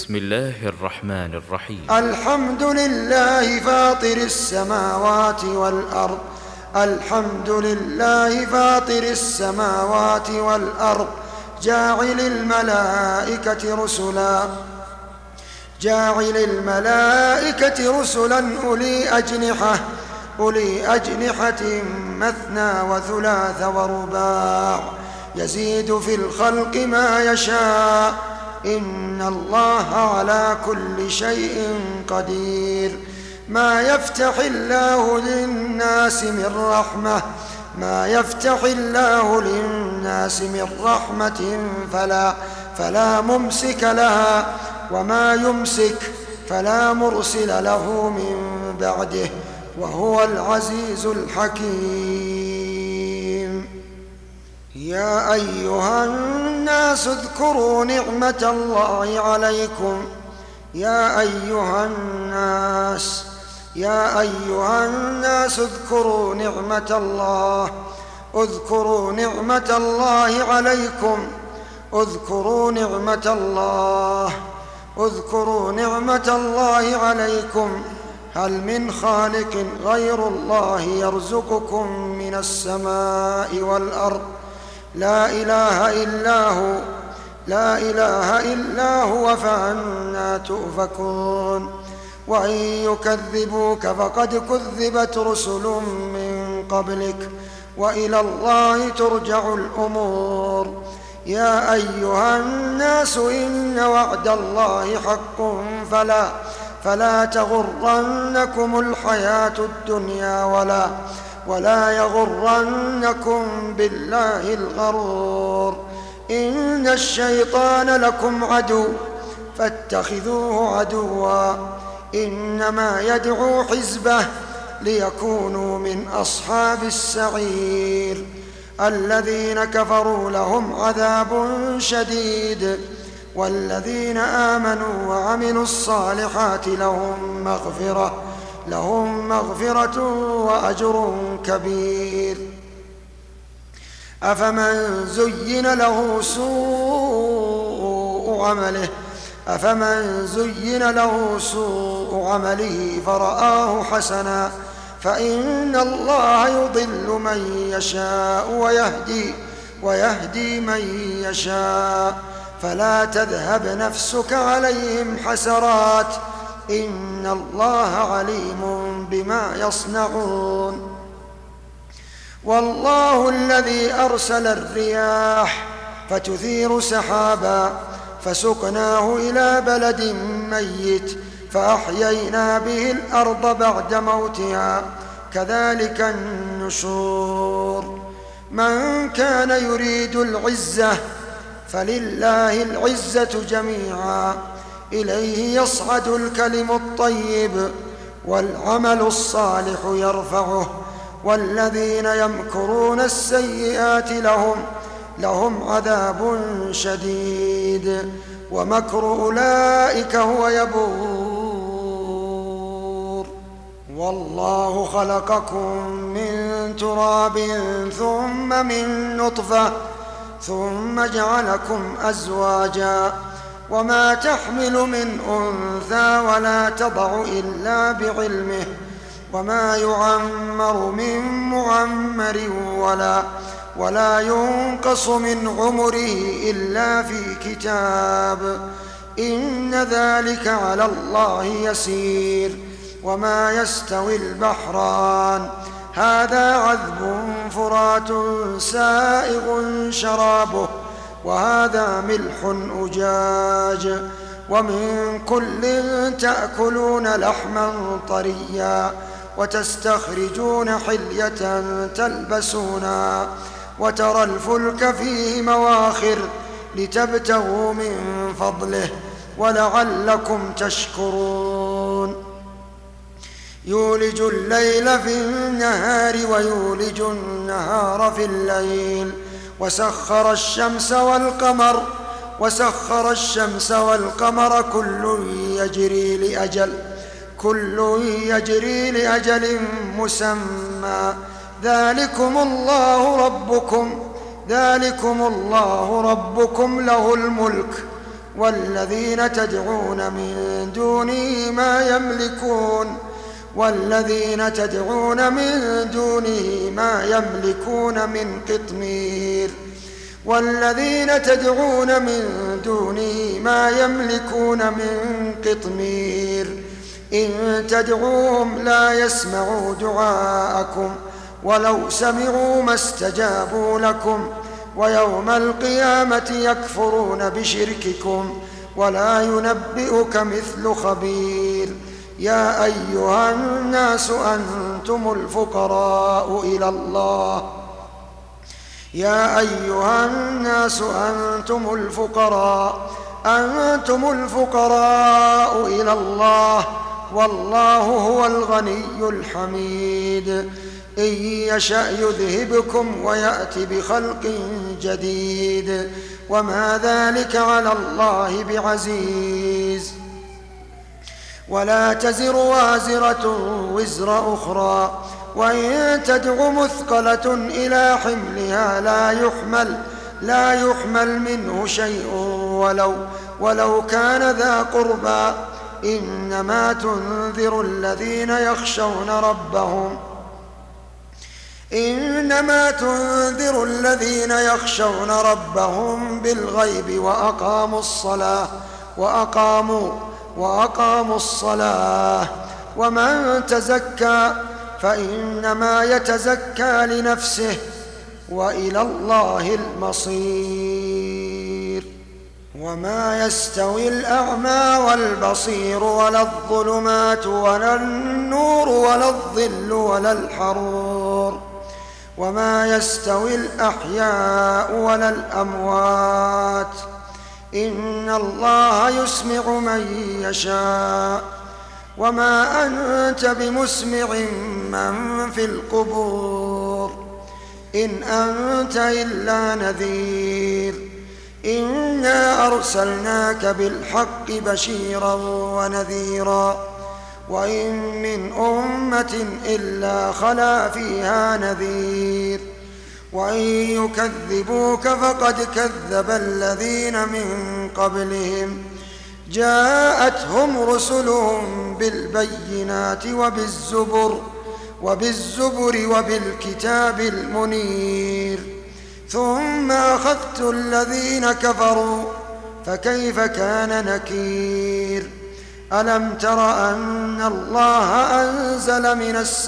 بسم الله الرحمن الرحيم. الحمد لله فاطر السماوات والأرض. الحمد لله فاطر السماوات والأرض جاعل الملائكة رسلا أولي أجنحة مثنى وثلاث ورباع يزيد في الخلق ما يشاء إن الله على كل شيء قدير. ما يفتح الله للناس من رحمة فلا ممسك لها وما يمسك فلا مرسل له من بعده وهو العزيز الحكيم. يا أيها الناس اذكروا نعمة الله عليكم. يا أيها الناس اذكروا نعمة الله عليكم هل من خالق غير الله يرزقكم من السماء والأرض لا إله إلا هو فأنى تؤفكون. وإن يكذبوك فقد كذبت رسل من قبلك وإلى الله ترجع الأمور. يا أيها الناس إن وعد الله حق فلا تغرنكم الحياة الدنيا ولا يغرنكم بالله الغرور. إن الشيطان لكم عدو فاتخذوه عدوا إنما يدعو حزبه ليكونوا من أصحاب السعير. الذين كفروا لهم عذاب شديد والذين آمنوا وعملوا الصالحات لهم مغفرة وأجر كبير. أفمن زين له سوء عمله فرآه حسنا فإن الله يضل من يشاء ويهدي من يشاء فلا تذهب نفسك عليهم حسرات إن الله عليم بما يصنعون. والله الذي أرسل الرياح فتثير سحابا فسقناه إلى بلد ميت فأحيينا به الأرض بعد موتها كذلك النشور. من كان يريد العزة فلله العزة جميعا إليه يصعد الكلم الطيب والعمل الصالح يرفعه. والذين يمكرون السيئات لهم عذاب شديد ومكر أولئك هو يبور. والله خلقكم من تراب ثم من نطفة ثم جعلكم أزواجا وما تحمل من أنثى ولا تضع إلا بعلمه وما يعمر من معمر ولا ينقص من عمره إلا في كتاب إن ذلك على الله يسير. وما يستوي البحران هذا عذب فرات سائغ شرابه وهذا ملح أجاج ومن كل تأكلون لحما طريا وتستخرجون حلية تلبسونها وترى الفلك فيه مواخر لتبتغوا من فضله ولعلكم تشكرون. يولج الليل في النهار ويولج النهار في الليل وسخر الشمس والقمر كل يجري لأجل مسمى ذلكم الله ربكم له الملك والذين تدعون من دونه ما يملكون من قطمير إن تدعوهم لا يسمعوا دعاءكم ولو سمعوا ما استجابوا لكم ويوم القيامة يكفرون بشرككم ولا ينبئك مثل خبير. يا أيها الناس أنتم الفقراء إلى الله والله هو الغني الحميد. إن يشأ يذهبكم ويأت بخلق جديد وما ذلك على الله بعزيز. ولا تزر وازرة وزر أخرى وإن تدع مثقلة إلى حملها لا يحمل منه شيء ولو كان ذا قربى. إنما تنذر الذين يخشون ربهم بالغيب وأقاموا الصلاة ومن تزكى فإنما يتزكى لنفسه وإلى الله المصير. وما يستوي الأعمى والبصير ولا الظلمات ولا النور ولا الظل ولا الحرور وما يستوي الأحياء ولا الأموات إن الله يسمع من يشاء وما أنت بمسمع من في القبور إن أنت إلا نذير. إنا أرسلناك بالحق بشيرا ونذيرا وإن من أمة إلا خلا فيها نذير وإن يكذبوك فقد كذب الذين من قبلهم جاءتهم رسلهم بالبينات وبالزبر وبالكتاب المنير ثم أخذت الذين كفروا فكيف كان نكير. ألم تر أن الله أنزل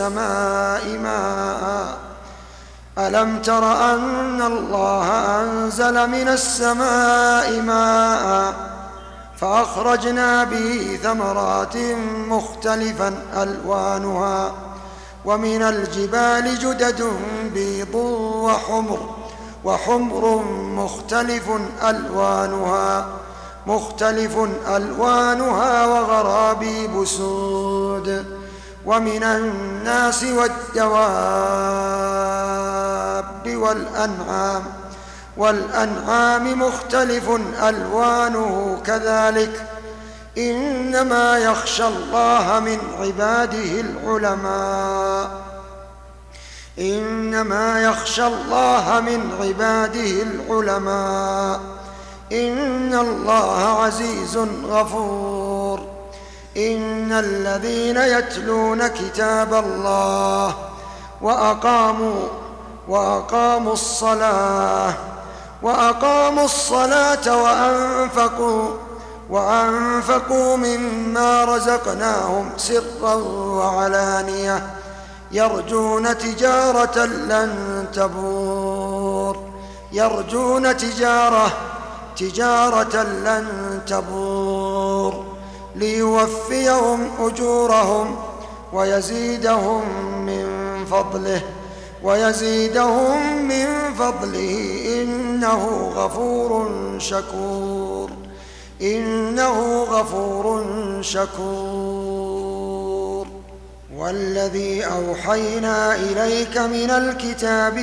من السماء ماء فأخرجنا به ثمرات مختلفا ألوانها ومن الجبال جدد بيض وحمر مختلف ألوانها وغرابيب سود ومن الناس والدواب والأنعام مختلف ألوانه كذلك إنما يخشى الله من عباده العلماء إن الله عزيز غفور. إن الذين يتلون كتاب الله وأقاموا الصلاة وأنفقوا مما رزقناهم سرا وعلانية يرجون تجارة لن تبور ليوفيهم أجورهم ويزيدهم من فضله إنه غفور شكور. والذي أوحينا إليك من الكتاب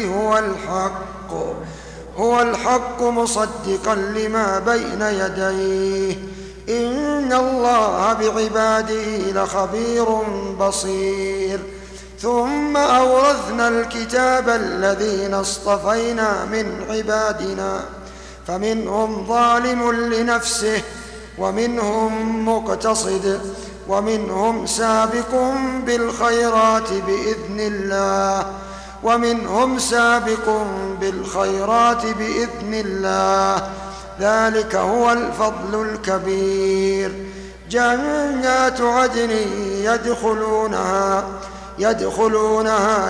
هو الحق مصدقا لما بين يديه إن الله بعباده لخبير بصير. ثم أورثنا الكتاب الذين اصطفينا من عبادنا فمنهم ظالم لنفسه ومنهم مقتصد ومنهم سابق بالخيرات بإذن الله ذلك هو الفضل الكبير. جنات عدن يدخلونها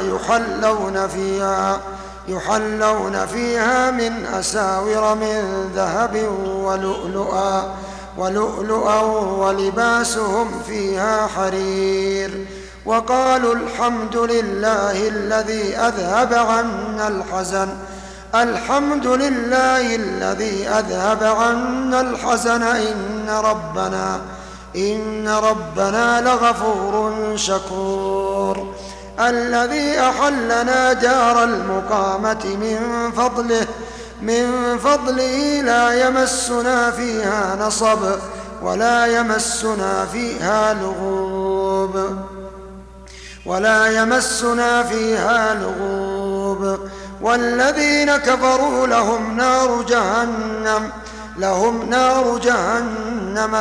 يحلون فيها من أساور من ذهب ولؤلؤا ولباسهم فيها حرير. وقالوا الحمد لله الذي أذهب عنا الحزن إن ربنا لغفور شكور. الذي أحلنا دار المقامة من فضله لا يمسنا فيها نصب ولا يمسنا فيها لغوب. والذين كفروا لهم نار جهنم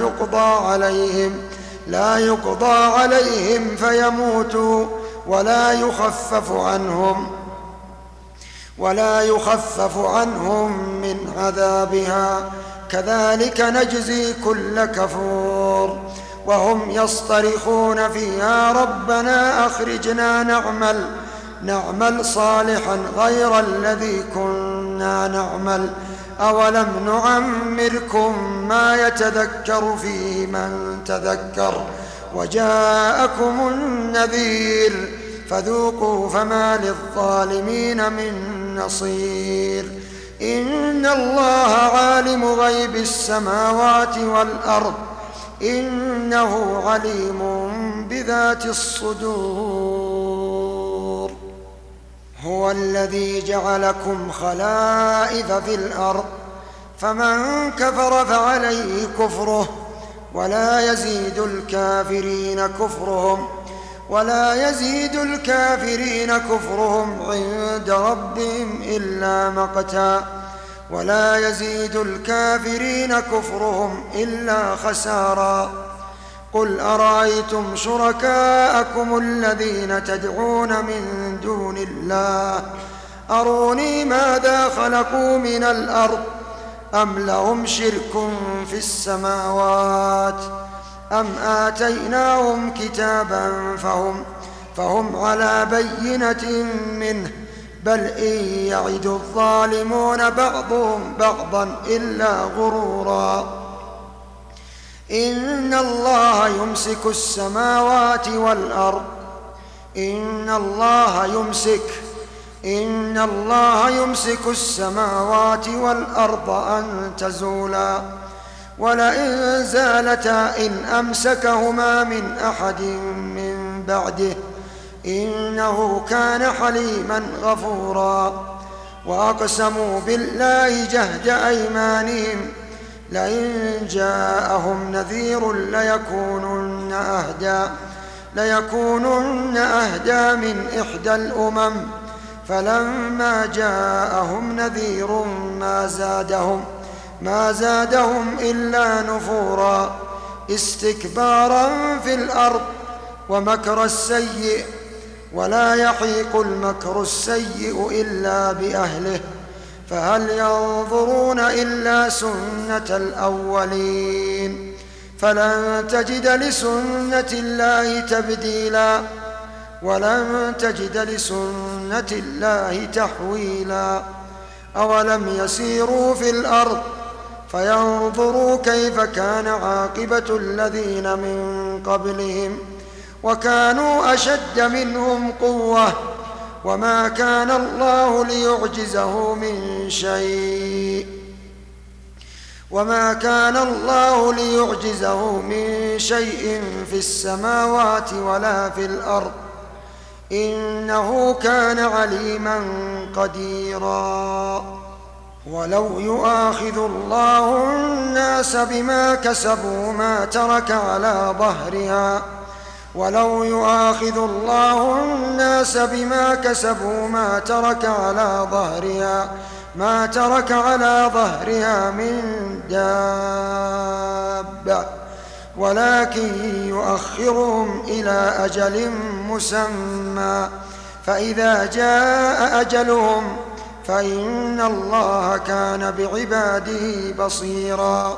لا يقضى عليهم فيموتوا ولا يخفف عنهم من عذابها كذلك نجزي كل كفور. وهم يصطرخون فيها ربنا أخرجنا نعمل صالحا غير الذي كنا نعمل أولم نعمركم ما يتذكر فيه من تذكر وجاءكم النذير فذوقوا فما للظالمين من نصير. إن الله عالم غيب السماوات والأرض إنه عليم بذات الصدور. هو الذي جعلكم خلائف في الأرض فمن كفر فعليه كفره ولا يزيد الكافرين كفرهم عند ربهم إلا خسارا. قل أرأيتم شركاءكم الذين تدعون من دون الله أروني ماذا خلقوا من الأرض أم لهم شرك في السماوات أم آتيناهم كتابا فهم على بينة منه بل إن يعد الظالمون بعضهم بعضا إلا غرورا. إن الله يمسك السماوات والأرض أن تزولا ولئن زالتا إن أمسكهما من أحد من بعده إنه كان حليما غفورا. وأقسموا بالله جهد أيمانهم لئن جاءهم نذير ليكونن أهدى من إحدى الأمم فلما جاءهم نذير ما زادهم إلا نفورا استكبارا في الأرض ومكر السيء ولا يحيق المكر السيء إلا بأهله فهل ينظرون إلا سنة الأولين فلن تجد لسنة الله تبديلا ولن تجد لسنة الله تحويلا. أولم يسيروا في الأرض فينظروا كيف كان عاقبة الذين من قبلهم وكانوا أشد منهم قوة وما كان الله ليعجزه من شيء في السماوات ولا في الأرض إنه كان عليما قديرا. ولو يؤاخذ الله الناس بما كسبوا ما ترك على ظهرها ما ترك على ظهرها من دابة ولكن يؤخرهم إلى أجل مسمى فإذا جاء أجلهم فإن الله كان بعباده بصيرا.